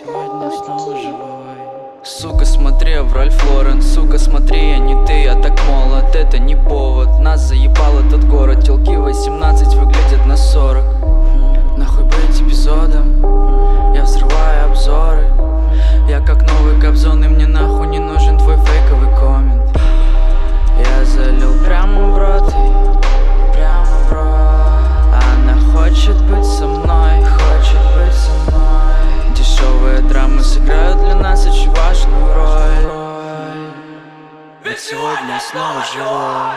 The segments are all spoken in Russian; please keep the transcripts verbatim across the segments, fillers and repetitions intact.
Сегодня снова живой. Сука, смотри, в Ральф Лорен. Сука, смотри, я не ты, я так молод. Это не повод, нас заебал этот город. Телки восемнадцать выглядят на сорок. Нахуй быть эпизодом, я взрываю обзоры. Я как новый Кобзон, и мне нахуй не нужен твой фейковый коммент. Я залил прямо в рот, и прямо в рот. Она хочет быть со мной, хочет быть со мной. Дешевые драмы сыграют для нас очень важную роль. Ведь сегодня снова живой.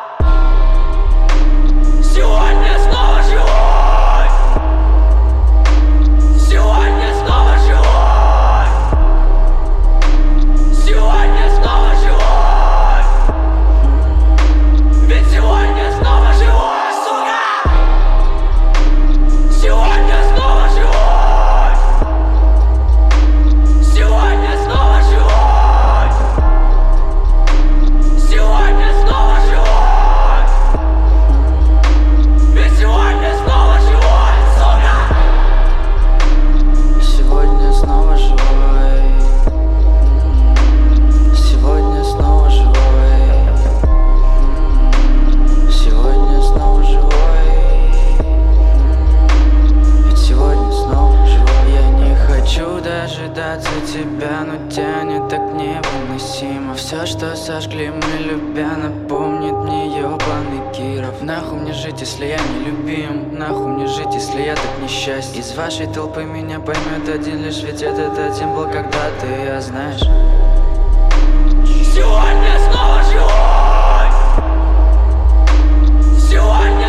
Сегодня снова живой. Сегодня снова живой. Сегодня снова живой. Ведь сегодня снова живой, сука. Сегодня снова живой. Сегодня снова живой. Сегодня снова живой. Ведь сегодня снова живой, сука. Сегодня снова живой. Сегодня снова живой. Сегодня снова живой. Ведь сегодня снова живой. Я не хочу дожидаться тебя, но тянет так невыносимо. Все, что сожгли мы, любя, напомнит мне ебаный Киров. Нахуй мне жить, если я не любим? Нахуй мне жить, если я так несчастен? Из вашей толпы меня поймет один лишь, ведь этот один был когда-то, я, знаешь. Сегодня снова живой. Сегодня